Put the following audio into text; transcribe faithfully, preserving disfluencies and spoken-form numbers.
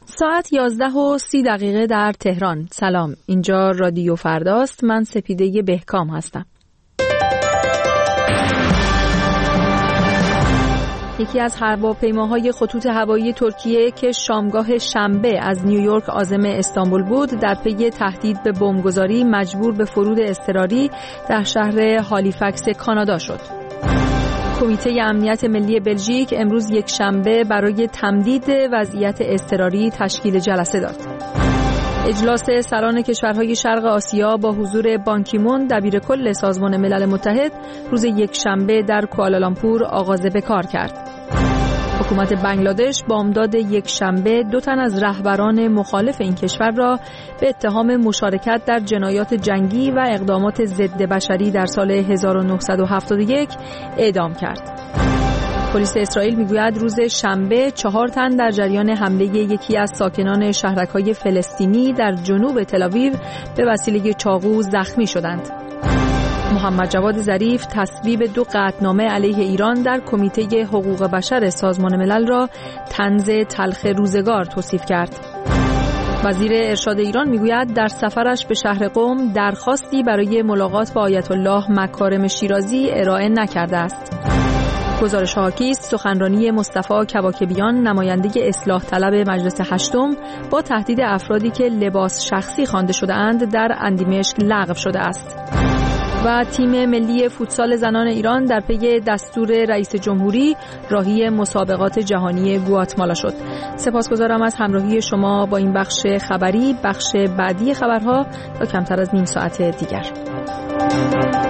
ساعت یازده و سی دقیقه در تهران. سلام، اینجا رادیو فرداست. من سپیده بهکام هستم. یکی از هواپیماهای خطوط هوایی ترکیه که شامگاه شنبه از نیویورک عازم استانبول بود، در پی تهدید به بمبگذاری مجبور به فرود اضطراری در شهر هالیفکس کانادا شد. کمیته امنیت ملی بلژیک امروز یک شنبه برای تمدید وضعیت اضطراری تشکیل جلسه داد. اجلاس سران کشورهای شرق آسیا با حضور بان کی مون دبیرکل سازمان ملل متحد روز یک شنبه در کوالالامپور آغاز به کار کرد. حکومت بنگلادش بامداد یک شنبه دو تن از رهبران مخالف این کشور را به اتهام مشارکت در جنایات جنگی و اقدامات ضد بشری در سال هزار و نهصد و هفتاد و یک اعدام کرد. پلیس اسرائیل میگوید روز شنبه چهار تن در جریان حمله یکی از ساکنان شهرک‌های فلسطینی در جنوب تل‌آویو به وسیله چاقو زخمی شدند. محمد جواد ظریف تصویب دو قطعنامه علیه ایران در کمیته حقوق بشر سازمان ملل را طنز تلخ روزگار توصیف کرد. وزیر ارشاد ایران میگوید در سفرش به شهر قم درخواستی برای ملاقات با آیت الله مکارم شیرازی ارائه نکرده است. گزارش حاکی است سخنرانی مصطفی کواکبیان نماینده اصلاح طلب مجلس هشتم با تهدید افرادی که لباس شخصی خوانده شده اند در اندیمشک لغو شده است. و تیم ملی فوتسال زنان ایران در پی دستور رئیس جمهوری راهی مسابقات جهانی گواتمالا شد. سپاسگزارم از همراهی شما با این بخش خبری. بخش بعدی خبرها تا کمتر از نیم ساعت دیگر.